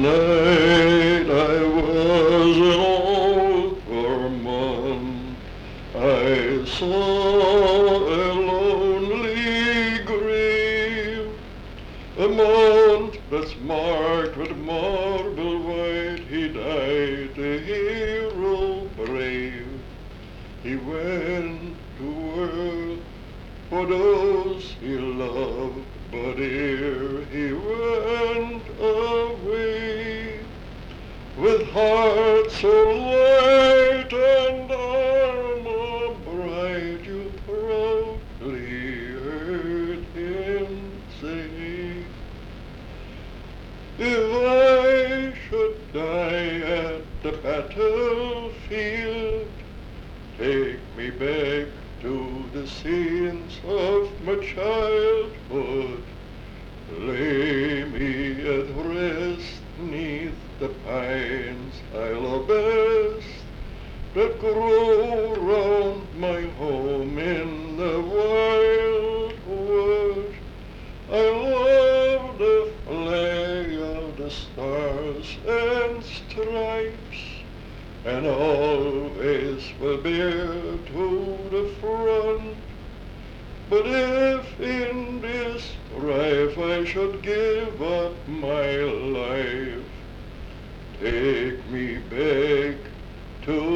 night I was an old Vermont. I saw a lonely grave, a mount that's marked with marble white. He died a hero brave. He went to work for those he loved, but ere he went away, with heart so light and armor bright, you proudly heard him say, if I should die at the battlefield, take me back to the scenes of my childhood. Lay me at rest 'neath the pines I love best, that grow round my home in the wildwood. I love the flag of the stars and stripes, and always will bear to the front. But if in this strife I should give up my life, take me back to